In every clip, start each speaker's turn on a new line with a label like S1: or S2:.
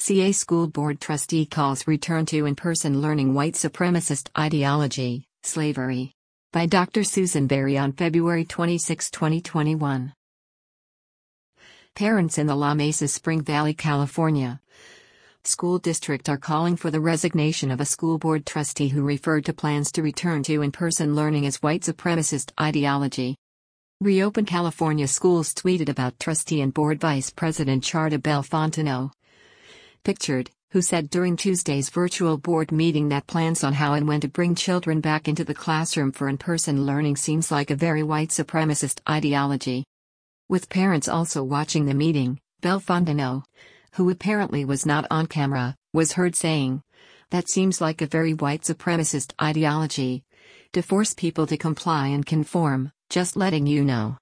S1: CA School Board Trustee calls return to in-person learning white supremacist ideology, slavery. By Dr. Susan Berry on February 26, 2021. Parents in the La Mesa Spring Valley, California School District are calling for the resignation of a school board trustee who referred to plans to return to in-person learning as white supremacist ideology. Reopen California Schools tweeted about trustee and board vice president Charda Belfontenot. Pictured, who said during Tuesday's virtual board meeting that plans on how and when to bring children back into the classroom for in-person learning seems like a very white supremacist ideology. With parents also watching the meeting, Belfontenot, who apparently was not on camera, was heard saying, "That seems like a very white supremacist ideology. To force people to comply and conform, just letting you know.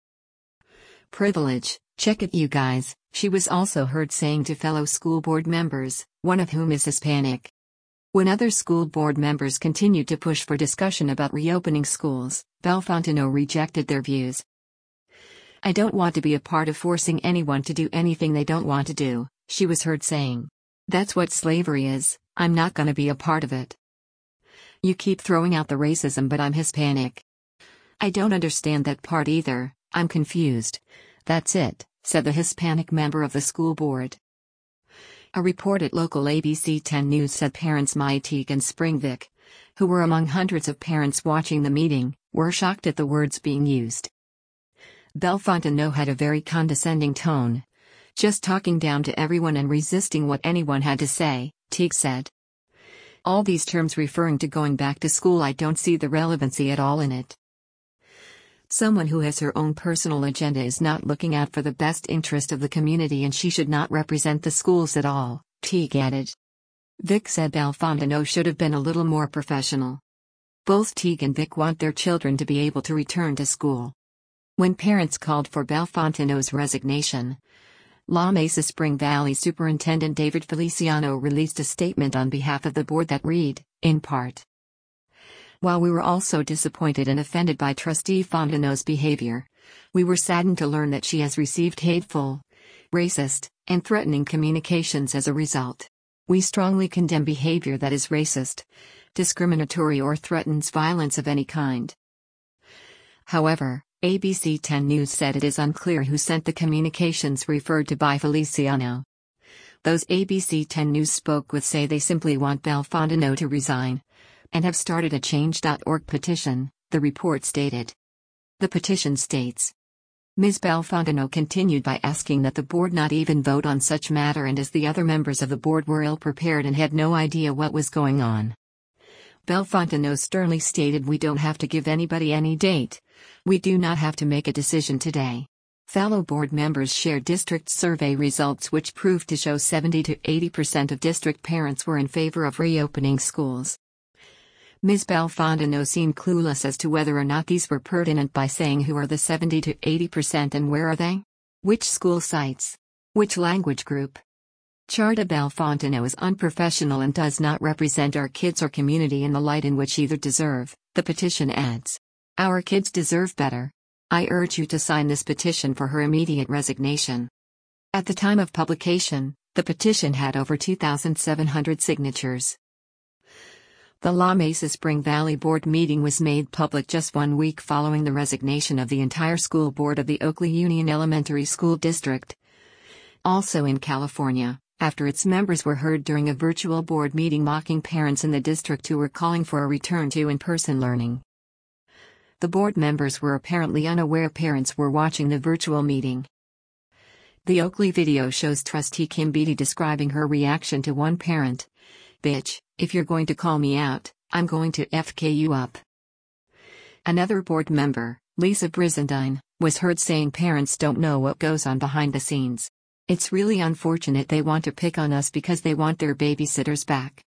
S1: Privilege, check it you guys," she was also heard saying to fellow school board members, one of whom is Hispanic. When other school board members continued to push for discussion about reopening schools, Belfontenot rejected their views. "I don't want to be a part of forcing anyone to do anything they don't want to do," she was heard saying. "That's what slavery is, I'm not gonna be a part of it. You keep throwing out the racism, but I'm Hispanic. I don't understand that part either, I'm confused. That's it," said the Hispanic member of the school board. A report at local ABC 10 News said parents Maya Teague and Spring Vic, who were among hundreds of parents watching the meeting, were shocked at the words being used. Belfontenot had a very condescending tone. "Just talking down to everyone and resisting what anyone had to say," Teague said. "All these terms referring to going back to school, I don't see the relevancy at all in it. Someone who has her own personal agenda is not looking out for the best interest of the community, and she should not represent the schools at all," Teague added. Vic said Belfontenot should have been a little more professional. Both Teague and Vic want their children to be able to return to school. When parents called for Belfontenot's resignation, La Mesa Spring Valley Superintendent David Feliciano released a statement on behalf of the board that read, in part, "While we were also disappointed and offended by Trustee Fontenot's behavior, we were saddened to learn that she has received hateful, racist, and threatening communications as a result. We strongly condemn behavior that is racist, discriminatory, or threatens violence of any kind." However, ABC 10 News said it is unclear who sent the communications referred to by Feliciano. Those ABC 10 News spoke with say they simply want Belfontenot to resign, and have started a Change.org petition, the report stated. The petition states, Ms. Belfontenot continued by asking that the board not even vote on such matter, and as the other members of the board were ill-prepared and had no idea what was going on. Belfontenot sternly stated, "We don't have to give anybody any date. We do not have to make a decision today." Fellow board members shared district survey results which proved to show 70 to 80% of district parents were in favor of reopening schools. Ms. Belfontenot seemed clueless as to whether or not these were pertinent by saying who are the 70 to 80% and where are they? Which school sites? Which language group? Charda Belfontenot is unprofessional and does not represent our kids or community in the light in which either deserve, the petition adds. Our kids deserve better. I urge you to sign this petition for her immediate resignation. At the time of publication, the petition had over 2,700 signatures. The La Mesa Spring Valley Board meeting was made public just 1 week following the resignation of the entire school board of the Oakley Union Elementary School District. Also in California, after its members were heard during a virtual board meeting mocking parents in the district who were calling for a return to in-person learning. The board members were apparently unaware parents were watching the virtual meeting. The Oakley video shows Trustee Kim Beatty describing her reaction to one parent. "Bitch, if you're going to call me out, I'm going to FK you up." Another board member, Lisa Brizendine, was heard saying parents don't know what goes on behind the scenes. "It's really unfortunate they want to pick on us because they want their babysitters back.